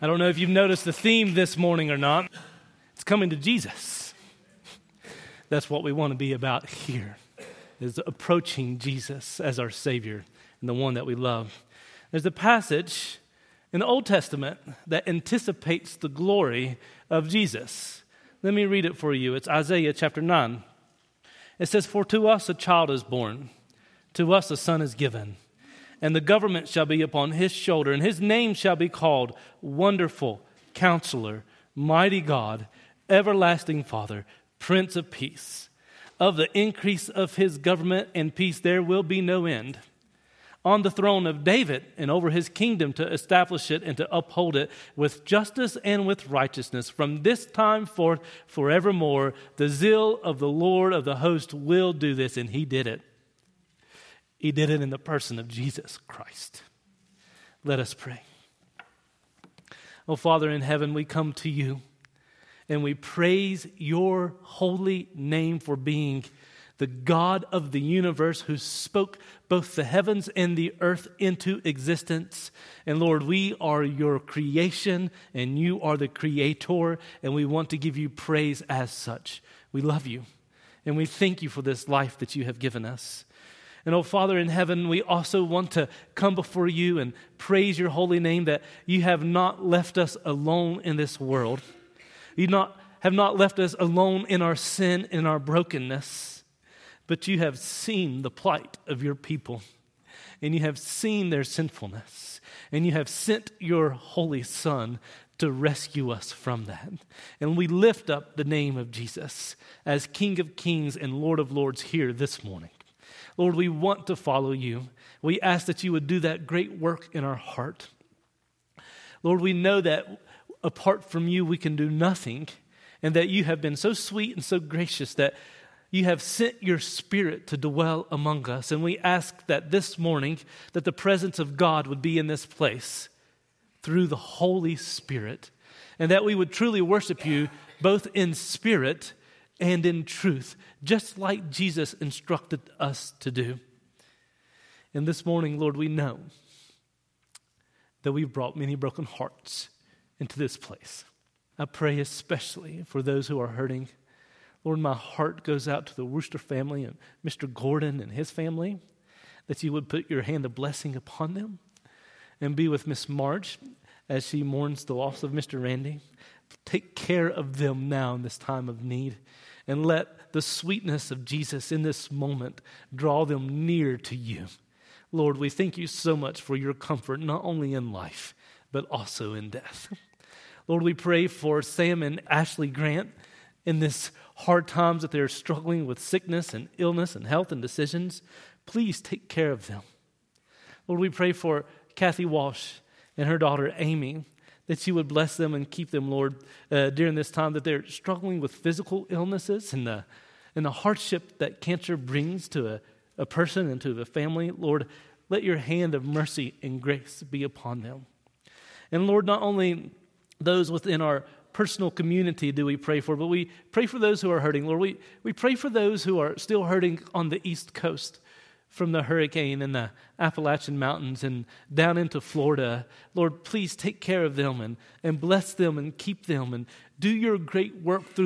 I don't know if you've noticed the theme this morning or not. It's coming to Jesus. That's what we want to be about here, is approaching Jesus as our Savior and the one that we love. There's a passage in the Old Testament that anticipates the glory of Jesus. Let me read it for you. It's Isaiah chapter 9. It says, "For to us a child is born, to us a son is given, and the government shall be upon his shoulder, and his name shall be called Wonderful, Counselor, Mighty God, Everlasting Father, Prince of Peace. Of the increase of his government and peace there will be no end. On the throne of David and over his kingdom, to establish it and to uphold it with justice and with righteousness from this time forth forevermore. The zeal of the Lord of the host will do this." And he did it. He did it in the person of Jesus Christ. Let us pray. Oh, Father in heaven, we come to you and we praise your holy name for being the God of the universe who spoke both the heavens and the earth into existence. And Lord, we are your creation and you are the creator, and we want to give you praise as such. We love you and we thank you for this life that you have given us. And oh, Father in heaven, we also want to come before you and praise your holy name that you have not left us alone in this world. You have not left us alone in our sin and our brokenness, but you have seen the plight of your people, and you have seen their sinfulness, and you have sent your holy Son to rescue us from that. And we lift up the name of Jesus as King of Kings and Lord of Lords here this morning. Lord, we want to follow you. We ask that you would do that great work in our heart. Lord, we know that apart from you, we can do nothing, and that you have been so sweet and so gracious that you have sent your Spirit to dwell among us. And we ask that this morning, that the presence of God would be in this place through the Holy Spirit, and that we would truly worship you both in spirit and in truth, just like Jesus instructed us to do. And this morning, Lord, we know that we've brought many broken hearts into this place. I pray especially for those who are hurting. Lord, my heart goes out to the Wooster family and Mr. Gordon and his family, that you would put your hand of blessing upon them and be with Miss Marge as she mourns the loss of Mr. Randy. Take care of them now in this time of need, and let the sweetness of Jesus in this moment draw them near to you. Lord, we thank you so much for your comfort, not only in life, but also in death. Lord, we pray for Sam and Ashley Grant in this hard times that they're struggling with sickness and illness and health and decisions. Please take care of them. Lord, we pray for Kathy Walsh and her daughter Amy, that you would bless them and keep them, Lord, during this time that they're struggling with physical illnesses and the hardship that cancer brings to a person and to the family. Lord, let your hand of mercy and grace be upon them. And Lord, not only those within our personal community do we pray for, but we pray for those who are hurting. Lord, we pray for those who are still hurting on the East Coast from the hurricane and the Appalachian Mountains and down into Florida. Lord, please take care of them and bless them and keep them and do your great work through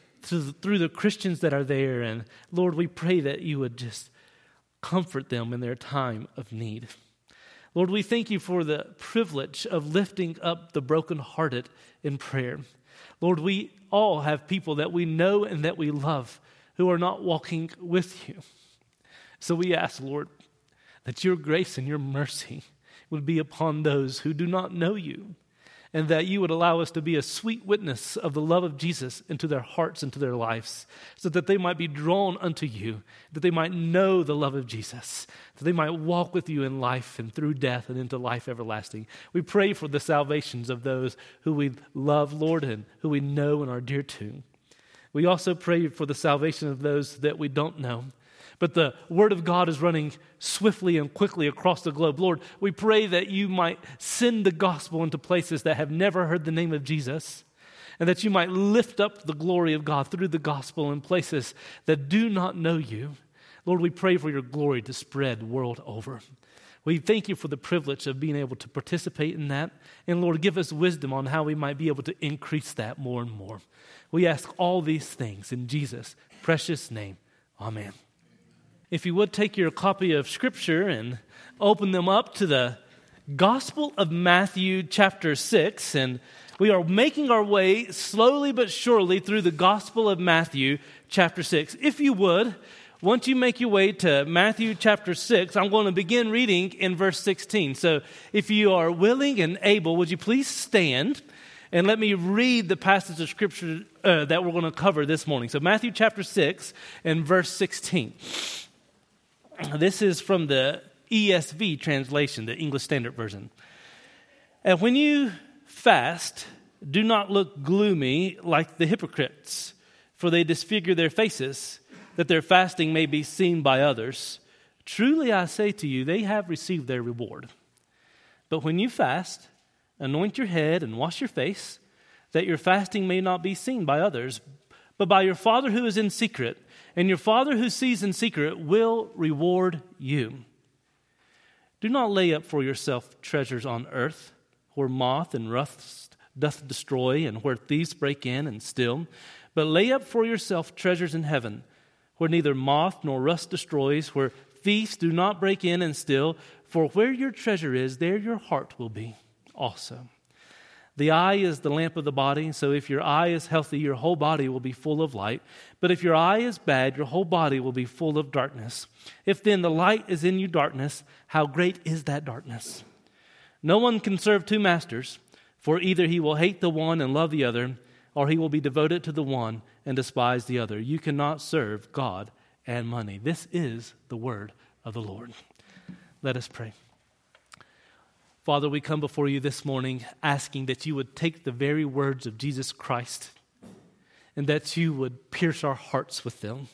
the Christians that are there. And Lord, we pray that you would just comfort them in their time of need. Lord, we thank you for the privilege of lifting up the brokenhearted in prayer. Lord, we all have people that we know and that we love who are not walking with you. So we ask, Lord, that your grace and your mercy would be upon those who do not know you, and that you would allow us to be a sweet witness of the love of Jesus into their hearts and to their lives, so that they might be drawn unto you, that they might know the love of Jesus, that they might walk with you in life and through death and into life everlasting. We pray for the salvations of those who we love, Lord, and who we know and are dear to. We also pray for the salvation of those that we don't know, but the word of God is running swiftly and quickly across the globe. Lord, we pray that you might send the gospel into places that have never heard the name of Jesus, and that you might lift up the glory of God through the gospel in places that do not know you. Lord, we pray for your glory to spread world over. We thank you for the privilege of being able to participate in that. And Lord, give us wisdom on how we might be able to increase that more and more. We ask all these things in Jesus' precious name. Amen. If you would take your copy of Scripture and open them up to the Gospel of Matthew chapter 6. And we are making our way slowly but surely through the Gospel of Matthew chapter 6. If you would, once you make your way to Matthew chapter 6, I'm going to begin reading in verse 16. So if you are willing and able, would you please stand and let me read the passage of Scripture that we're going to cover this morning. So Matthew chapter 6 and verse 16. This is from the ESV translation, the English Standard Version. And when you fast, do not look gloomy like the hypocrites, for they disfigure their faces, that their fasting may be seen by others. Truly I say to you, they have received their reward. But when you fast, anoint your head and wash your face, that your fasting may not be seen by others, but by your Father who is in secret. And your Father who sees in secret will reward you. Do not lay up for yourself treasures on earth, where moth and rust doth destroy, and where thieves break in and steal. But lay up for yourself treasures in heaven, where neither moth nor rust destroys, where thieves do not break in and steal. For where your treasure is, there your heart will be also. The eye is the lamp of the body, so if your eye is healthy, your whole body will be full of light. But if your eye is bad, your whole body will be full of darkness. If then the light is in you darkness, how great is that darkness? No one can serve two masters, for either he will hate the one and love the other, or he will be devoted to the one and despise the other. You cannot serve God and money. This is the word of the Lord. Let us pray. Father, we come before you this morning asking that you would take the very words of Jesus Christ and that you would pierce our hearts with them.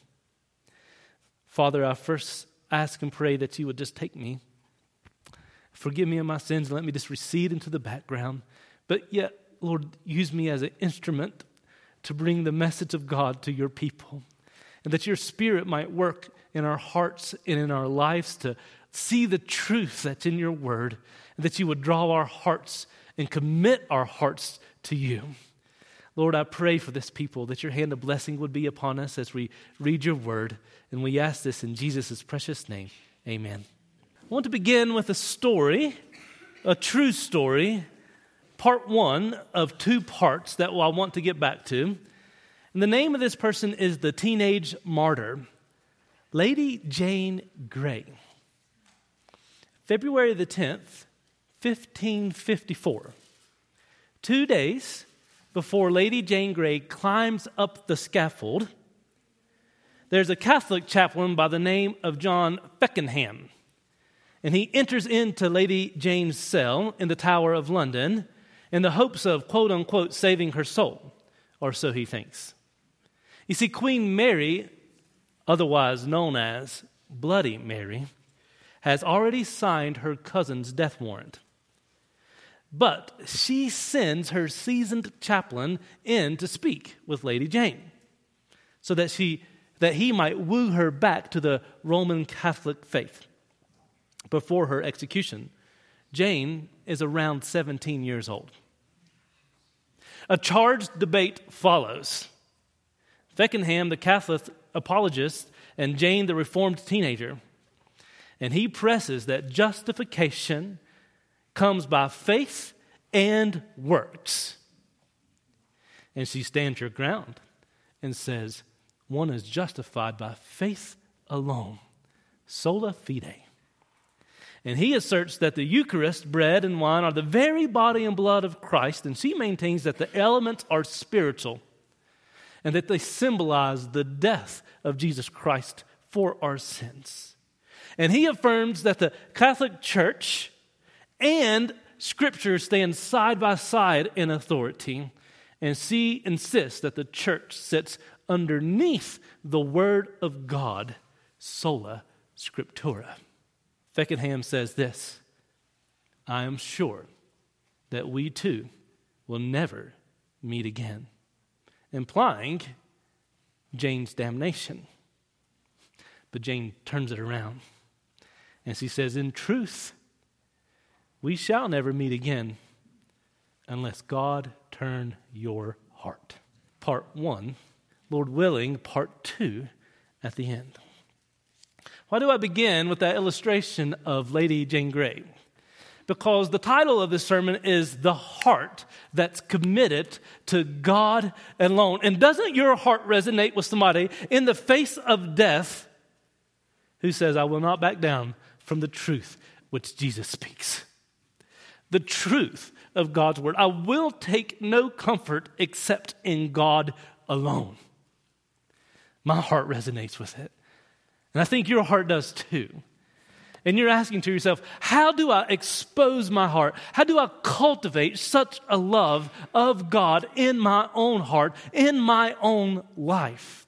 Father, I first ask and pray that you would just take me. Forgive me of my sins and let me just recede into the background. But yet, Lord, use me as an instrument to bring the message of God to your people. And that your Spirit might work in our hearts and in our lives to see the truth that's in your word. And that you would draw our hearts and commit our hearts to you. Lord, I pray for this people that your hand of blessing would be upon us as we read your word. And we ask this in Jesus' precious name. Amen. I want to begin with a story, a true story, part one of two parts that I want to get back to. And the name of this person is the teenage martyr, Lady Jane Grey. February the 10th, 1554, 2 days before Lady Jane Grey climbs up the scaffold, there's a Catholic chaplain by the name of John Feckenham. And he enters into Lady Jane's cell in the Tower of London in the hopes of, quote unquote, saving her soul, or so he thinks. You see, Queen Mary, otherwise known as Bloody Mary, has already signed her cousin's death warrant. But she sends her seasoned chaplain in to speak with Lady Jane so that he might woo her back to the Roman Catholic faith. Before her execution, Jane is around 17 years old. A charged debate follows. Feckenham, the Catholic apologist, and Jane, the Reformed teenager. And he presses that justification comes by faith and works. And she stands her ground and says, one is justified by faith alone, sola fide. And he asserts that the Eucharist, bread and wine, are the very body and blood of Christ, and she maintains that the elements are spiritual and that they symbolize the death of Jesus Christ for our sins. And he affirms that the Catholic Church and Scripture stand side by side in authority, and she insists that the church sits underneath the Word of God, sola scriptura. Feckenham says this, I am sure that we too will never meet again, implying Jane's damnation. But Jane turns it around, and she says, in truth, we shall never meet again unless God turn your heart. Part 1, Lord willing, part 2 at the end. Why do I begin with that illustration of Lady Jane Grey? Because the title of this sermon is The Heart That's Committed to God Alone. And doesn't your heart resonate with somebody in the face of death who says, I will not back down from the truth which Jesus speaks? The truth of God's word. I will take no comfort except in God alone. My heart resonates with it. And I think your heart does too. And you're asking to yourself, how do I expose my heart? How do I cultivate such a love of God in my own heart, in my own life?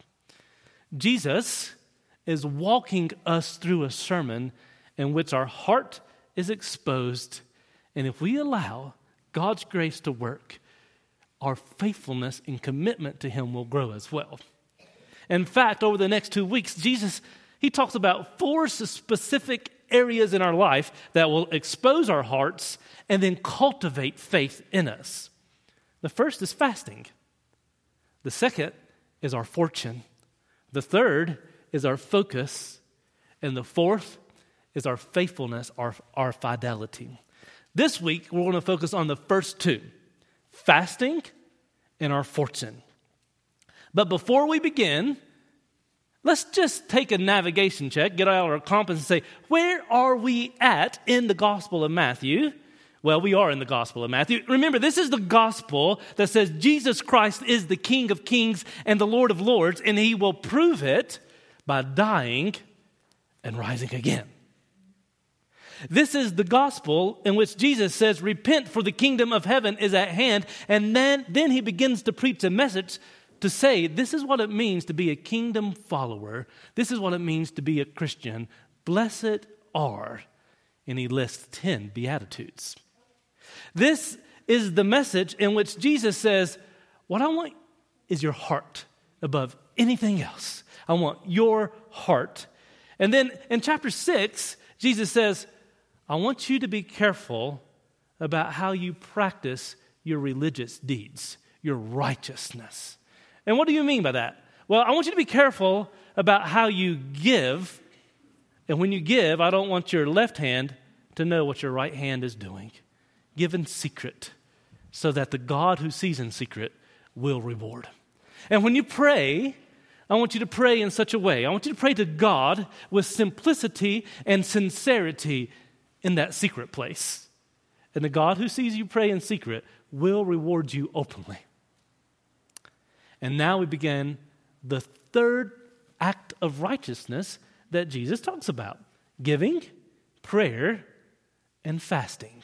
Jesus is walking us through a sermon in which our heart is exposed. And if we allow God's grace to work, our faithfulness and commitment to Him will grow as well. In fact, over the next 2 weeks, Jesus, He talks about 4 specific areas in our life that will expose our hearts and then cultivate faith in us. The first is fasting. The second is our fortune. The third is our focus. And the fourth is our faithfulness, our fidelity. This week, we're going to focus on the first 2, fasting and our fortune. But before we begin, let's just take a navigation check, get out our compass and say, where are we at in the Gospel of Matthew? Well, we are in the Gospel of Matthew. Remember, this is the gospel that says Jesus Christ is the King of Kings and the Lord of Lords, and He will prove it by dying and rising again. This is the gospel in which Jesus says, repent for the kingdom of heaven is at hand. And then He begins to preach a message to say, this is what it means to be a kingdom follower. This is what it means to be a Christian. Blessed are. And He lists 10 Beatitudes. This is the message in which Jesus says, what I want is your heart above anything else. I want your heart. And then in chapter 6, Jesus says, I want you to be careful about how you practice your religious deeds, your righteousness. And what do you mean by that? Well, I want you to be careful about how you give. And when you give, I don't want your left hand to know what your right hand is doing. Give in secret so that the God who sees in secret will reward. And when you pray, I want you to pray in such a way. I want you to pray to God with simplicity and sincerity in that secret place. And the God who sees you pray in secret will reward you openly. And now we begin the third act of righteousness that Jesus talks about: giving, prayer, and fasting.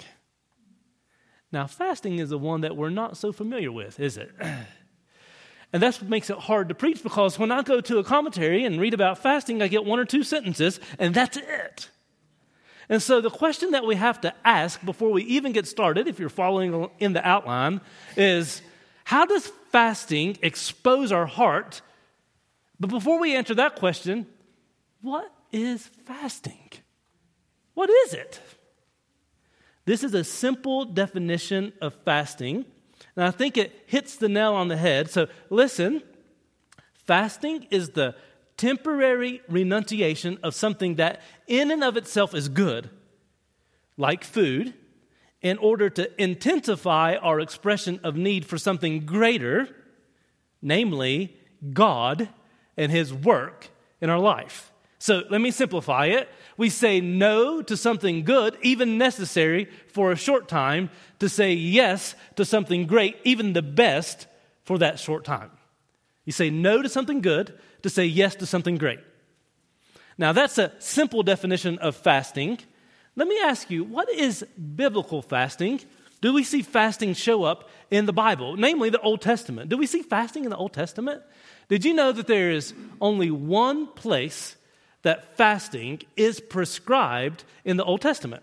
Now, fasting is the one that we're not so familiar with, is it? And that's what makes it hard to preach, because when I go to a commentary and read about fasting, I get 1 or 2 sentences, and that's it. And so the question that we have to ask before we even get started, if you're following in the outline, is how does fasting expose our heart? But before we answer that question, what is fasting? What is it? This is a simple definition of fasting, and I think it hits the nail on the head. So listen, fasting is the temporary renunciation of something that in and of itself is good, like food, in order to intensify our expression of need for something greater, namely God and His work in our life. So let me simplify it. We say no to something good, even necessary for a short time, to say yes to something great, even the best for that short time. You say no to something good to say yes to something great. Now, that's a simple definition of fasting. Let me ask you, what is biblical fasting? Do we see fasting show up in the Bible, namely the Old Testament? Do we see fasting in the Old Testament? Did you know that there is only one place that fasting is prescribed in the Old Testament?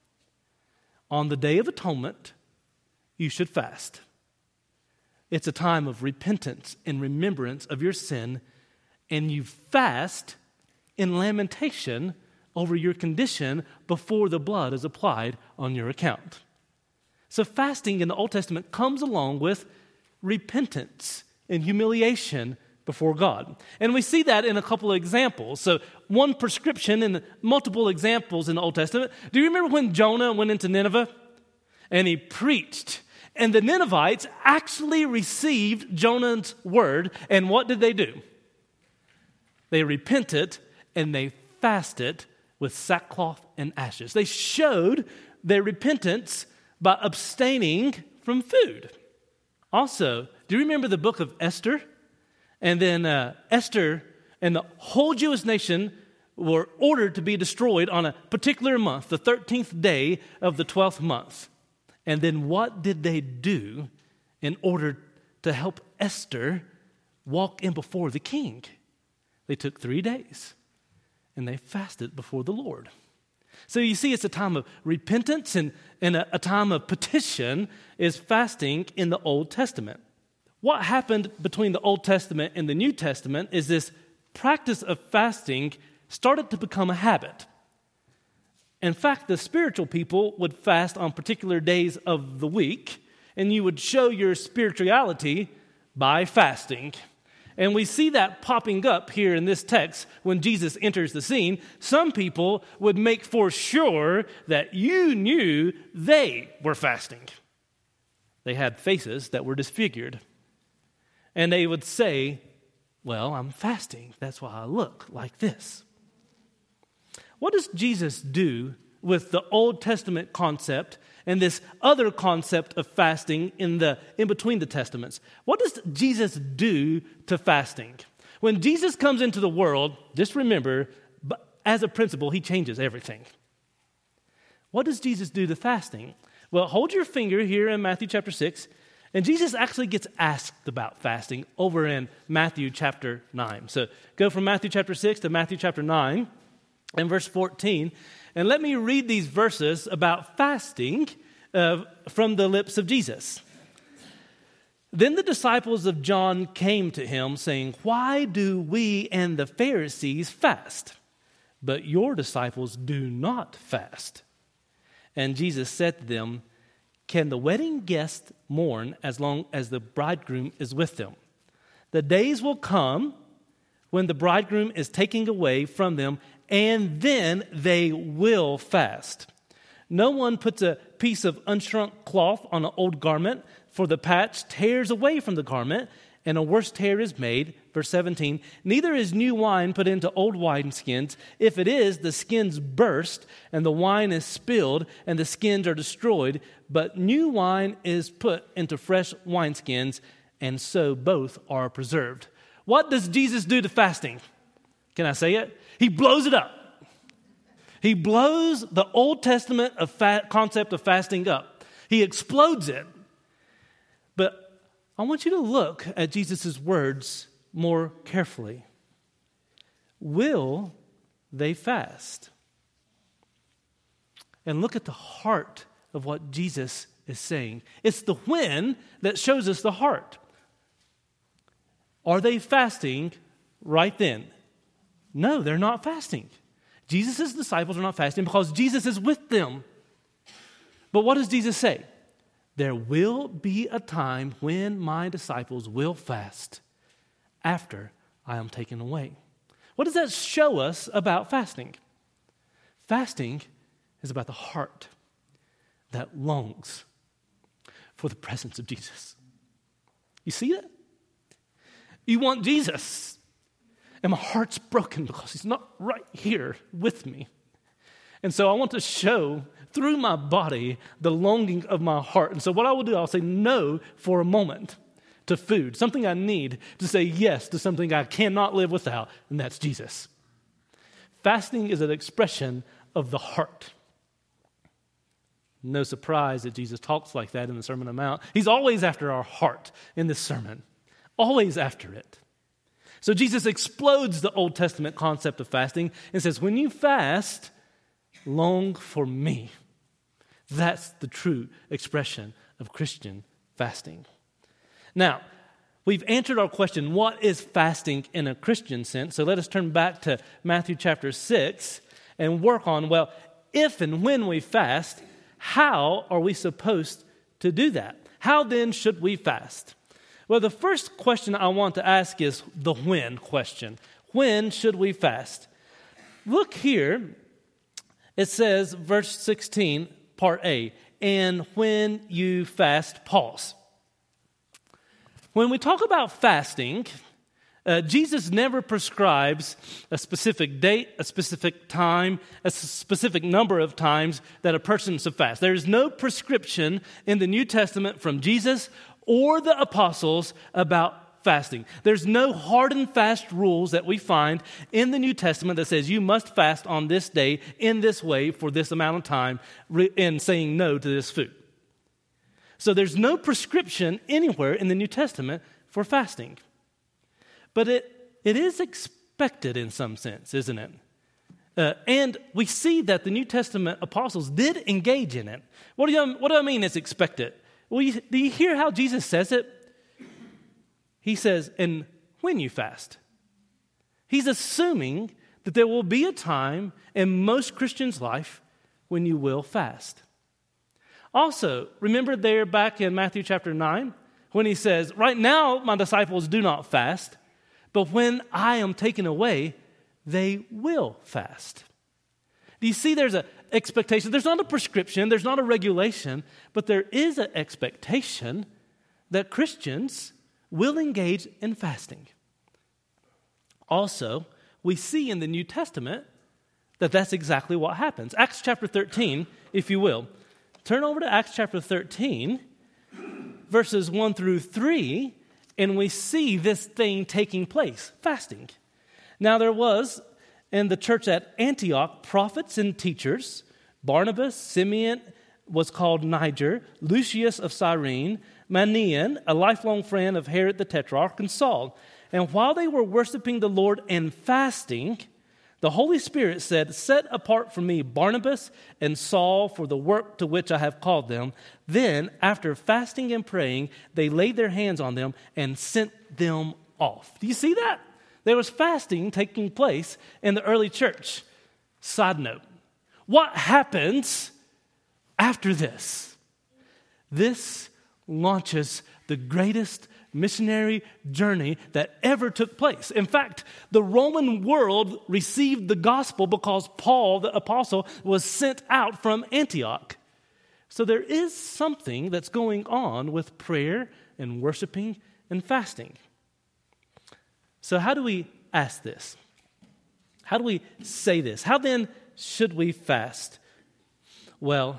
On the Day of Atonement, you should fast. It's a time of repentance and remembrance of your sin, and you fast in lamentation over your condition before the blood is applied on your account. So fasting in the Old Testament comes along with repentance and humiliation before God. And we see that in a couple of examples. So one prescription and multiple examples in the Old Testament. Do you remember when Jonah went into Nineveh and he preached? And the Ninevites actually received Jonah's word. And what did they do? They repented and they fasted with sackcloth and ashes. They showed their repentance by abstaining from food. Also, do you remember the book of Esther? And then Esther and the whole Jewish nation were ordered to be destroyed on a particular month, the 13th day of the 12th month. And then what did they do in order to help Esther walk in before the king? They took 3 days and they fasted before the Lord. So you see, it's a time of repentance and a time of petition is fasting in the Old Testament. What happened between the Old Testament and the New Testament is this practice of fasting started to become a habit. In fact, the spiritual people would fast on particular days of the week, and you would show your spirituality by fasting. And we see that popping up here in this text when Jesus enters the scene. Some people would make for sure that you knew they were fasting. They had faces that were disfigured. And they would say, well, I'm fasting. That's why I look like this. What does Jesus do with the Old Testament concept and this other concept of fasting in between the testaments? What does Jesus do to fasting? When Jesus comes into the world, just remember, as a principle, he changes everything. What does Jesus do to fasting? Well, hold your finger here in Matthew chapter 6, and Jesus actually gets asked about fasting over in Matthew chapter 9. So go from Matthew chapter 6 to Matthew chapter 9 and verse 14. And let me read these verses about fasting from the lips of Jesus. Then the disciples of John came to him, saying, "Why do we and the Pharisees fast, but your disciples do not fast?" And Jesus said to them, "Can the wedding guests mourn as long as the bridegroom is with them? The days will come when the bridegroom is taken away from them, and then they will fast. No one puts a piece of unshrunk cloth on an old garment, for the patch tears away from the garment, and a worse tear is made." Verse 17, "Neither is new wine put into old wineskins. If it is, the skins burst, and the wine is spilled, and the skins are destroyed. But new wine is put into fresh wineskins, and so both are preserved." What does Jesus do to fasting? Can I say it? He blows it up. He blows the Old Testament concept of fasting up. He explodes it. But I want you to look at Jesus' words more carefully. Will they fast? And look at the heart of what Jesus is saying. It's the when that shows us the heart. Are they fasting right then? No, they're not fasting. Jesus' disciples are not fasting because Jesus is with them. But what does Jesus say? There will be a time when my disciples will fast after I am taken away. What does that show us about fasting? Fasting is about the heart that longs for the presence of Jesus. You see that? You want Jesus. And my heart's broken because he's not right here with me. And so I want to show through my body the longing of my heart. And so what I will do, I'll say no for a moment to food, something I need, to say yes to something I cannot live without, and that's Jesus. Fasting is an expression of the heart. No surprise that Jesus talks like that in the Sermon on the Mount. He's always after our heart in this sermon, always after it. So Jesus explodes the Old Testament concept of fasting and says, when you fast, long for me. That's the true expression of Christian fasting. Now, we've answered our question, what is fasting in a Christian sense? So let us turn back to Matthew chapter 6, and work on, well, if and when we fast, how are we supposed to do that? How then should we fast? Well, the first question I want to ask is the when question. When should we fast? Look here. It says, verse 16, part A, and when you fast, pause. When we talk about fasting, Jesus never prescribes a specific date, a specific time, a specific number of times that a person should fast. There is no prescription in the New Testament from Jesus or the apostles about fasting. There's no hard and fast rules that we find in the New Testament that says you must fast on this day in this way for this amount of time and saying no to this food. So there's no prescription anywhere in the New Testament for fasting. But it is expected in some sense, isn't it? And we see that the New Testament apostles did engage in it. What do I mean it's expected? Well, do you hear how Jesus says it? He says, and when you fast. He's assuming that there will be a time in most Christians' life when you will fast. Also, remember there back in Matthew chapter 9, when he says, right now my disciples do not fast, but when I am taken away, they will fast. Do you see there's an expectation? There's not a prescription, there's not a regulation, but there is an expectation that Christians will engage in fasting. Also, we see in the New Testament that that's exactly what happens. Acts chapter 13, if you will. Turn over to Acts chapter 13, verses 1 through 3, and we see this thing taking place, fasting. Now there was in the church at Antioch prophets and teachers. Barnabas, Simeon was called Niger, Lucius of Cyrene, Manaen, a lifelong friend of Herod the Tetrarch, and Saul. And while they were worshiping the Lord and fasting, the Holy Spirit said, set apart for me Barnabas and Saul for the work to which I have called them. Then, after fasting and praying, they laid their hands on them and sent them off. Do you see that? There was fasting taking place in the early church. Side note, what happens after this? This launches the greatest missionary journey that ever took place. In fact, the Roman world received the gospel because Paul, the apostle, was sent out from Antioch. So there is something that's going on with prayer and worshiping and fasting. So how do we ask this? How do we say this? How then should we fast? Well,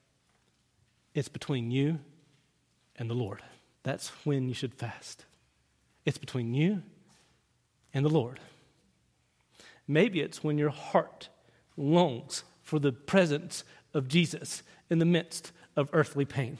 it's between you and the Lord. That's when you should fast. It's between you and the Lord. Maybe it's when your heart longs for the presence of Jesus in the midst of earthly pain.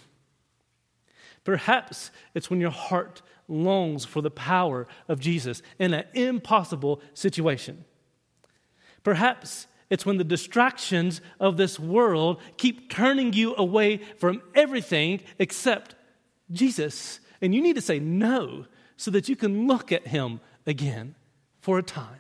Perhaps it's when your heart longs for the power of Jesus in an impossible situation. Perhaps it's when the distractions of this world keep turning you away from everything except Jesus, and you need to say no so that you can look at him again for a time.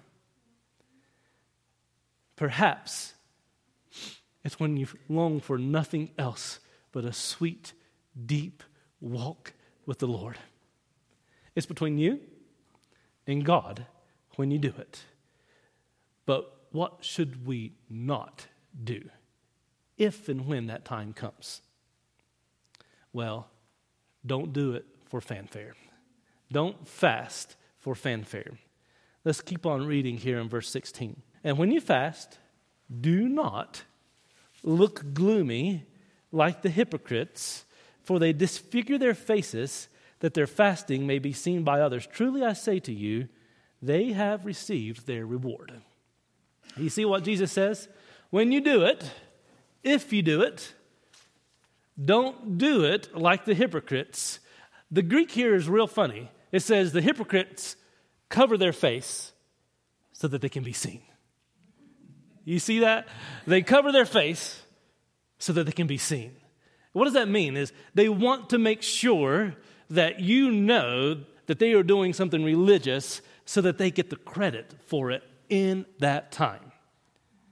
Perhaps it's when you long for nothing else but a sweet, deep walk with the Lord. It's between you and God when you do it. But what should we not do if and when that time comes? Well, don't do it for fanfare. Don't fast for fanfare. Let's keep on reading here in verse 16. And when you fast, do not look gloomy like the hypocrites, for they disfigure their faces that their fasting may be seen by others. Truly I say to you, they have received their reward. You see what Jesus says? When you do it, if you do it, don't do it like the hypocrites. The Greek here is real funny. It says the hypocrites cover their face so that they can be seen. You see that? They cover their face so that they can be seen. What does that mean? Is they want to make sure that you know that they are doing something religious so that they get the credit for it in that time.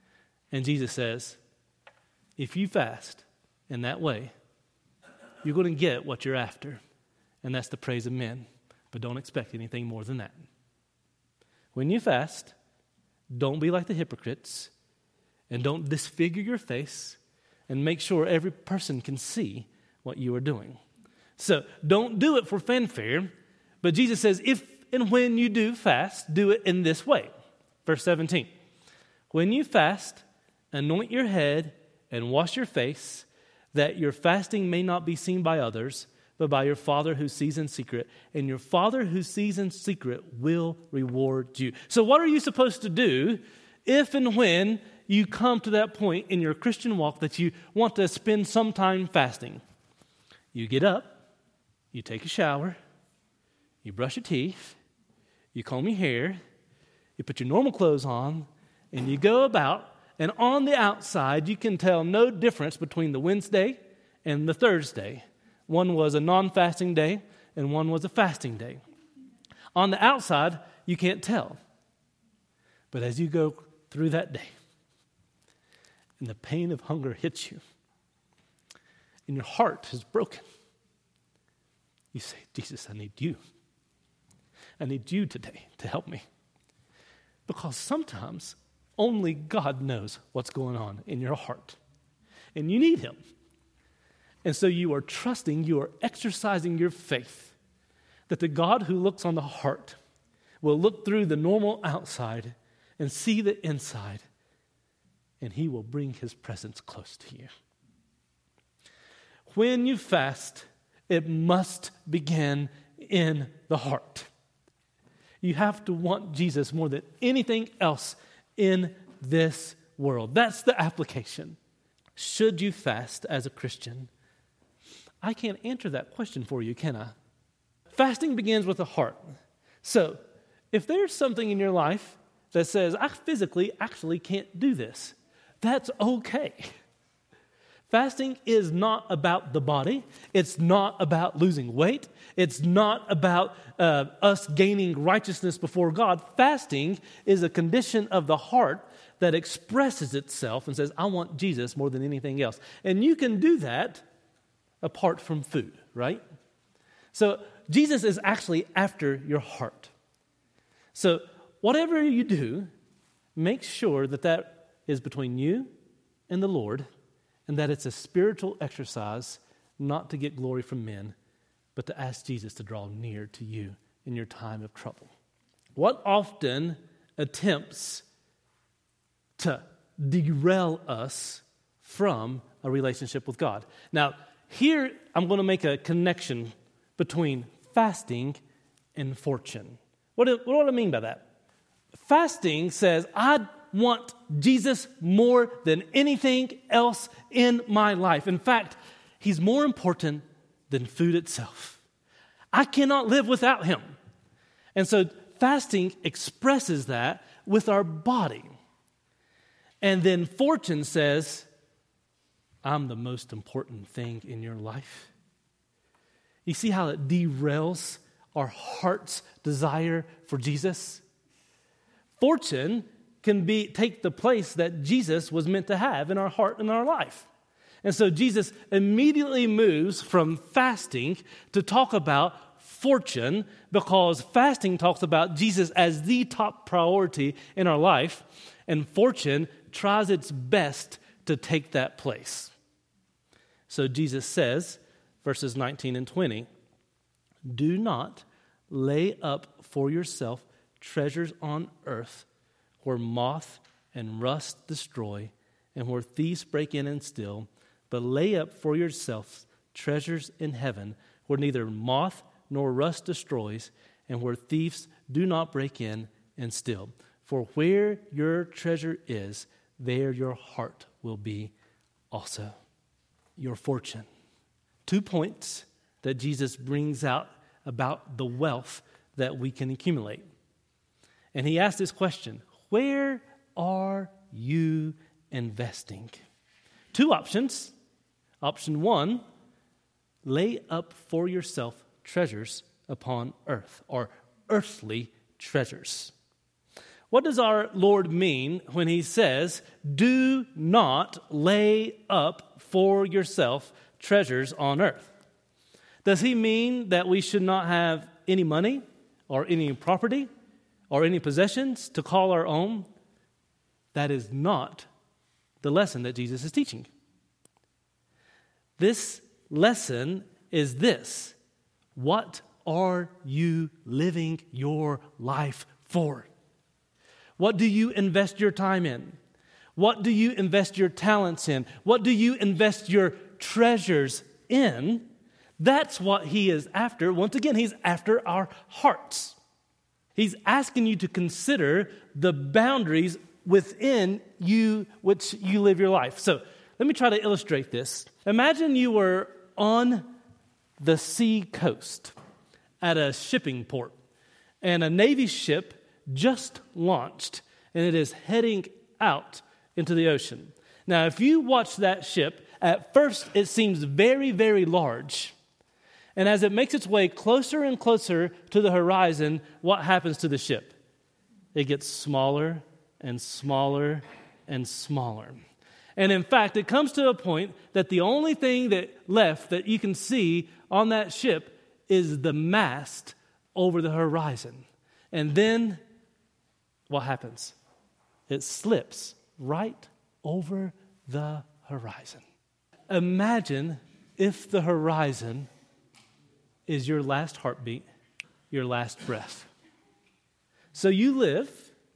And Jesus says, if you fast in that way, you're going to get what you're after, and that's the praise of men. But don't expect anything more than that. When you fast, don't be like the hypocrites, and don't disfigure your face, and make sure every person can see what you are doing. So don't do it for fanfare, but Jesus says, if and when you do fast, do it in this way. Verse 17, when you fast, anoint your head and wash your face, that your fasting may not be seen by others, but by your Father who sees in secret, and your Father who sees in secret will reward you. So what are you supposed to do if and when you come to that point in your Christian walk that you want to spend some time fasting? You get up, you take a shower, you brush your teeth, you comb your hair, you put your normal clothes on, and you go about, and on the outside you can tell no difference between the Wednesday and the Thursday. One was a non-fasting day, and one was a fasting day. On the outside, you can't tell. But as you go through that day, and the pain of hunger hits you, and your heart is broken, you say, Jesus, I need you. I need you today to help me. Because sometimes only God knows what's going on in your heart, and you need him. And so you are trusting, you are exercising your faith that the God who looks on the heart will look through the normal outside and see the inside, and he will bring his presence close to you. When you fast, it must begin in the heart. You have to want Jesus more than anything else in this world. That's the application. Should you fast as a Christian? I can't answer that question for you, can I? Fasting begins with the heart. So, if there's something in your life that says, I physically actually can't do this, that's okay. Fasting is not about the body. It's not about losing weight. It's not about us gaining righteousness before God. Fasting is a condition of the heart that expresses itself and says, I want Jesus more than anything else. And you can do that apart from food, right? So Jesus is actually after your heart. So whatever you do, make sure that that is between you and the Lord, and that it's a spiritual exercise, not to get glory from men, but to ask Jesus to draw near to you in your time of trouble. What often attempts to derail us from a relationship with God? Now, here I'm going to make a connection between fasting and fortune. What do I mean by that? Fasting says, I want Jesus more than anything else in my life. In fact, he's more important than food itself. I cannot live without him. And so fasting expresses that with our body. And then fortune says, I'm the most important thing in your life. You see how it derails our heart's desire for Jesus? Fortune can take the place that Jesus was meant to have in our heart and our life. And so Jesus immediately moves from fasting to talk about fortune, because fasting talks about Jesus as the top priority in our life, and fortune tries its best to take that place. So Jesus says, verses 19 and 20, do not lay up for yourself treasures on earth, where moth and rust destroy, and where thieves break in and steal, but lay up for yourselves treasures in heaven, where neither moth nor rust destroys, and where thieves do not break in and steal. For where your treasure is, there your heart will be also. Your fortune. 2 points that Jesus brings out about the wealth that we can accumulate. And he asked this question, where are you investing? 2 options. Option 1, lay up for yourself treasures upon earth, or earthly treasures. What does our Lord mean when he says, do not lay up for yourself treasures on earth? Does he mean that we should not have any money or any property or any possessions to call our own? That is not the lesson that Jesus is teaching. This lesson is this: what are you living your life for? What do you invest your time in? What do you invest your talents in? What do you invest your treasures in? That's what he is after. Once again, he's after our hearts. He's asking you to consider the boundaries within you which you live your life. So let me try to illustrate this. Imagine you were on the sea coast at a shipping port, and a Navy ship just launched, and it is heading out into the ocean. Now, if you watch that ship, at first it seems very, very large. And as it makes its way closer and closer to the horizon, what happens to the ship? It gets smaller and smaller and smaller. And in fact, it comes to a point that the only thing that left that you can see on that ship is the mast over the horizon. And then what happens? It slips right over the horizon. Imagine if the horizon is your last heartbeat, your last breath. So you live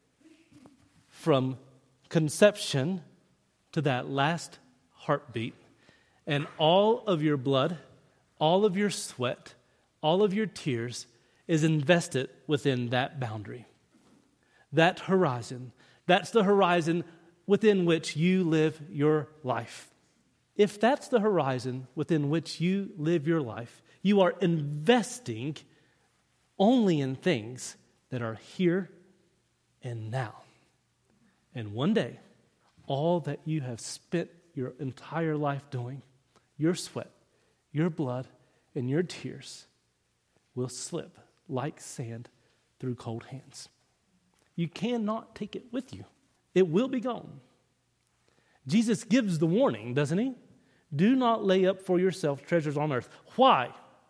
from conception to that last heartbeat, and all of your blood, all of your sweat, all of your tears is invested within that boundary. That horizon, that's the horizon within which you live your life. If that's the horizon within which you live your life, you are investing only in things that are here and now. And one day, all that you have spent your entire life doing, your sweat, your blood, and your tears will slip like sand through cold hands. You cannot take it with you. It will be gone. Jesus gives the warning, doesn't he? Do not lay up for yourself treasures on earth. Why?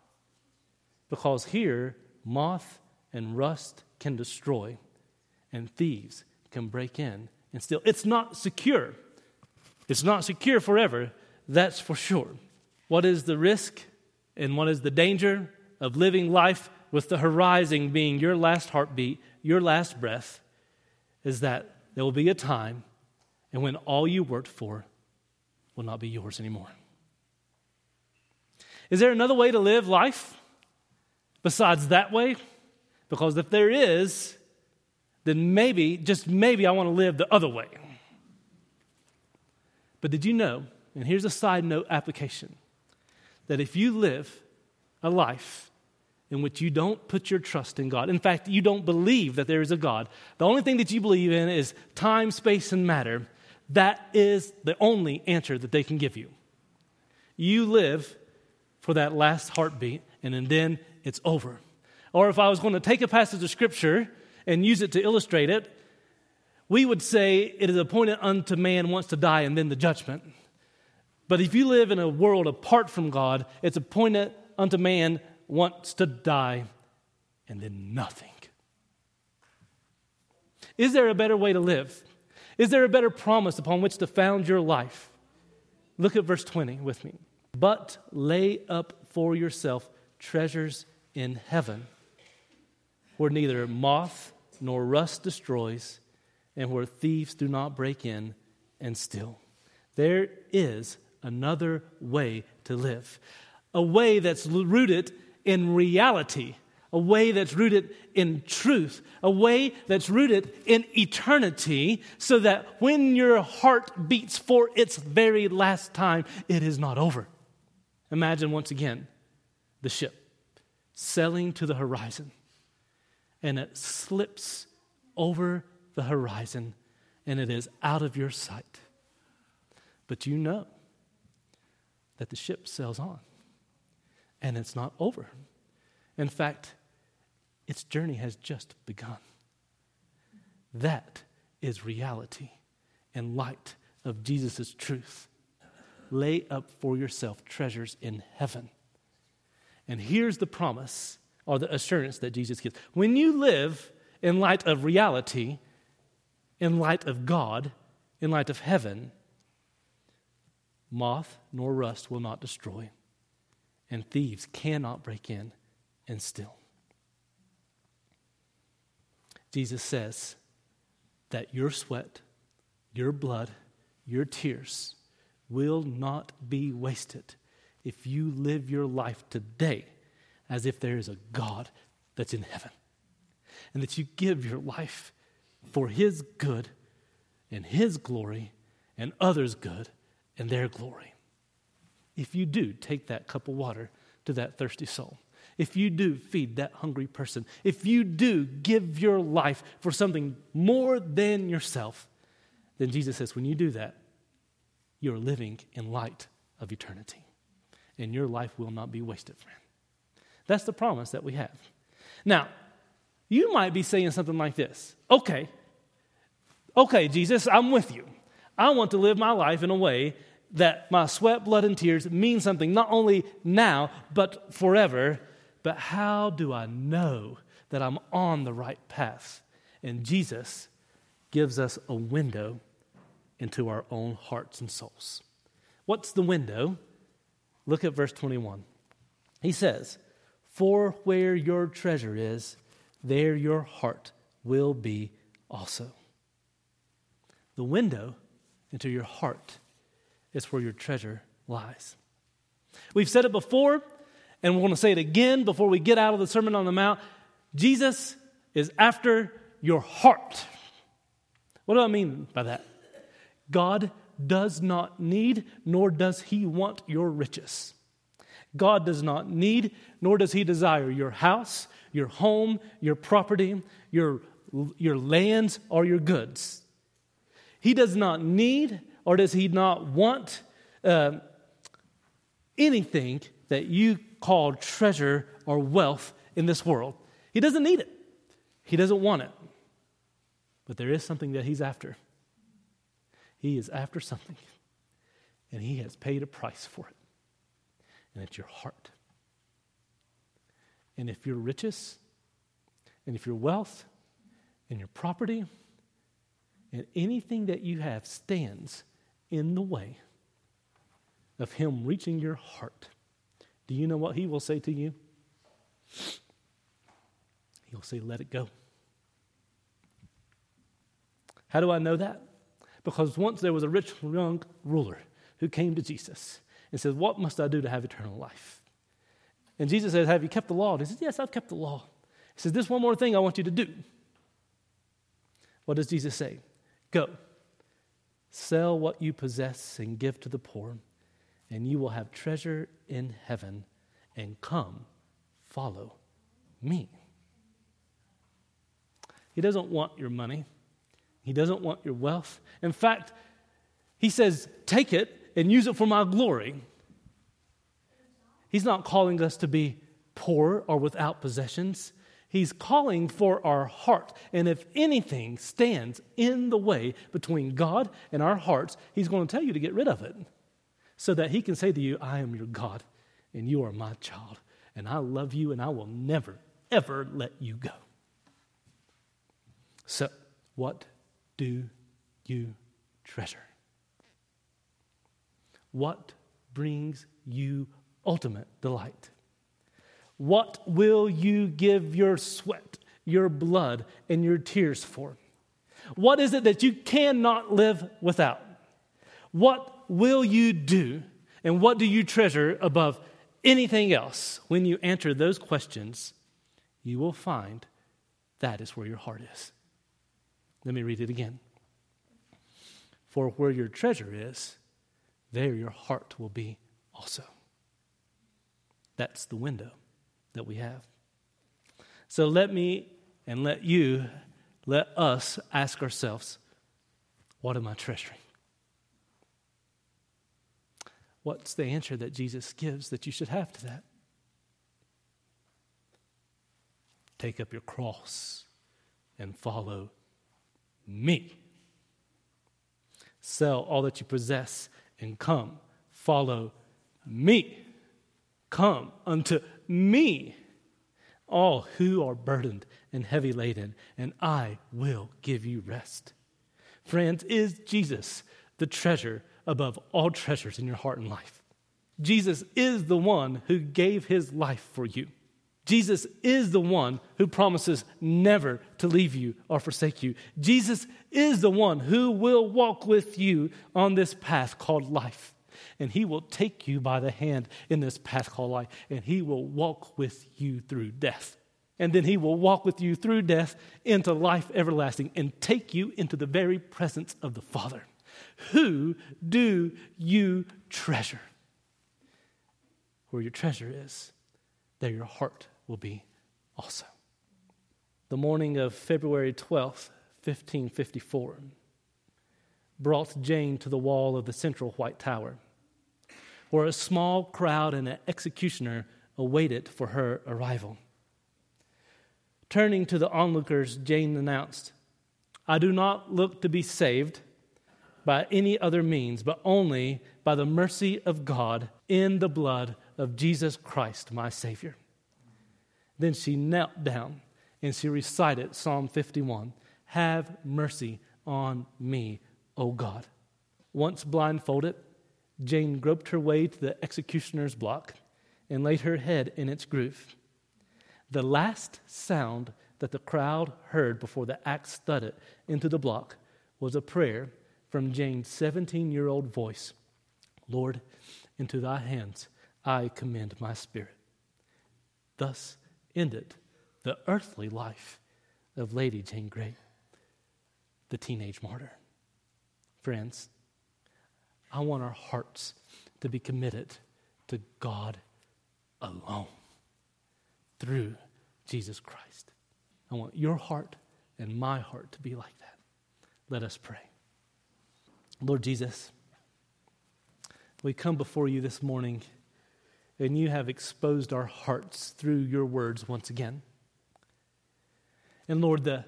Because here, moth and rust can destroy, and thieves can break in and steal. It's not secure. It's not secure forever, that's for sure. What is the risk and what is the danger of living life with the horizon being your last heartbeat, your last breath, is that there will be a time and when all you worked for will not be yours anymore. Is there another way to live life besides that way? Because if there is, then maybe, just maybe, I want to live the other way. But did you know, and here's a side note application, that if you live a life in which you don't put your trust in God, in fact, you don't believe that there is a God, the only thing that you believe in is time, space, and matter, that is the only answer that they can give you. You live for that last heartbeat, and then it's over. Or if I was going to take a passage of Scripture and use it to illustrate it, we would say it is appointed unto man once to die and then the judgment. But if you live in a world apart from God, it's appointed unto man once to die and then nothing. Is there a better way to live? Is there a better promise upon which to found your life? Look at verse 20 with me. But lay up for yourself treasures in heaven, where neither moth nor rust destroys, and where thieves do not break in and steal. There is another way to live, a way that's rooted in reality, a way that's rooted in truth, a way that's rooted in eternity, so that when your heart beats for its very last time, it is not over. Imagine once again the ship sailing to the horizon, and it slips over the horizon, and it is out of your sight. But you know that the ship sails on, and it's not over. In fact, its journey has just begun. That is reality and light of Jesus' truth. Lay up for yourself treasures in heaven. And here's the promise or the assurance that Jesus gives. When you live in light of reality, in light of God, in light of heaven, moth nor rust will not destroy, and thieves cannot break in and steal. Jesus says that your sweat, your blood, your tears will not be wasted if you live your life today as if there is a God that's in heaven, and that you give your life for His good and His glory and others' good and their glory. If you do take that cup of water to that thirsty soul, if you do feed that hungry person, if you do give your life for something more than yourself, then Jesus says when you do that, you're living in light of eternity. And your life will not be wasted, friend. That's the promise that we have. Now, you might be saying something like this. Okay, Jesus, I'm with you. I want to live my life in a way that my sweat, blood, and tears mean something not only now, but forever. But how do I know that I'm on the right path? And Jesus gives us a window into our own hearts and souls. What's the window? Look at verse 21. He says, "For where your treasure is, there your heart will be also." The window into your heart is where your treasure lies. We've said it before, and we want to say it again before we get out of the Sermon on the Mount. Jesus is after your heart. What do I mean by that? God does not need, nor does He want your riches. God does not need, nor does He desire your house, your home, your property, your lands, or your goods. He does not need, or does He not want anything that you call treasure or wealth in this world. He doesn't need it. He doesn't want it. But there is something that He's after. He is after something, and He has paid a price for it. And it's your heart. And if your riches, and if your wealth, and your property, and anything that you have stands in the way of Him reaching your heart, do you know what He will say to you? He'll say, let it go. How do I know that? Because once there was a rich young ruler who came to Jesus and said, what must I do to have eternal life? And Jesus said, have you kept the law? And he said, yes, I've kept the law. He says, this one more thing I want you to do. What does Jesus say? Go, sell what you possess and give to the poor, and you will have treasure in heaven, and come, follow me. He doesn't want your money. He doesn't want your wealth. In fact, He says, take it and use it for my glory. He's not calling us to be poor or without possessions. He's calling for our heart. And if anything stands in the way between God and our hearts, He's going to tell you to get rid of it so that He can say to you, I am your God and you are my child, and I love you and I will never, ever let you go. So, what do you treasure? What brings you ultimate delight? What will you give your sweat, your blood, and your tears for? What is it that you cannot live without? What will you do, and what do you treasure above anything else? When you answer those questions, you will find that is where your heart is. Let me read it again. For where your treasure is, there your heart will be also. That's the window that we have. So let me and let you, let us ask ourselves, what am I treasuring? What's the answer that Jesus gives that you should have to that? Take up your cross and follow me. Sell all that you possess and come, follow me. Come unto me, all who are burdened and heavy laden, and I will give you rest. Friends, is Jesus the treasure above all treasures in your heart and life? Jesus is the one who gave his life for you. Jesus is the one who promises never to leave you or forsake you. Jesus is the one who will walk with you on this path called life. And he will take you by the hand in this path called life, and he will walk with you through death. And then he will walk with you through death into life everlasting and take you into the very presence of the Father. Who do you treasure? Where your treasure is, there your heart will be also. The morning of February 12th, 1554, brought Jane to the wall of the central White Tower, where a small crowd and an executioner awaited for her arrival. Turning to the onlookers, Jane announced, "I do not look to be saved by any other means, but only by the mercy of God in the blood of Jesus Christ, my Savior." Then she knelt down and she recited Psalm 51, "Have mercy on me, O God." Once blindfolded, Jane groped her way to the executioner's block and laid her head in its groove. The last sound that the crowd heard before the axe thudded into the block was a prayer from Jane's 17-year-old voice. "Lord, into thy hands I commend my spirit." Thus ended the earthly life of Lady Jane Grey, the teenage martyr. Friends, I want our hearts to be committed to God alone through Jesus Christ. I want your heart and my heart to be like that. Let us pray. Lord Jesus, we come before you this morning, and you have exposed our hearts through your words once again. And Lord, the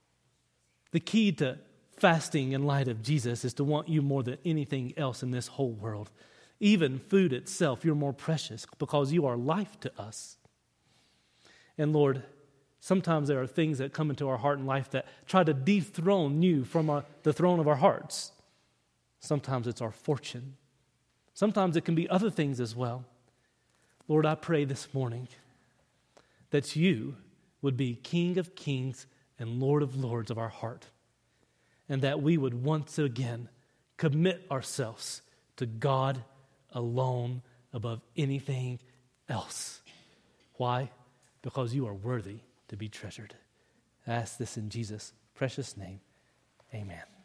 key to fasting in light of Jesus is to want you more than anything else in this whole world. Even food itself, you're more precious because you are life to us. And Lord, sometimes there are things that come into our heart and life that try to dethrone you from the throne of our hearts. Sometimes it's our fortune. Sometimes it can be other things as well. Lord, I pray this morning that you would be King of kings and Lord of lords of our heart, and that we would once again commit ourselves to God alone above anything else. Why? Because you are worthy to be treasured. I ask this in Jesus' precious name. Amen.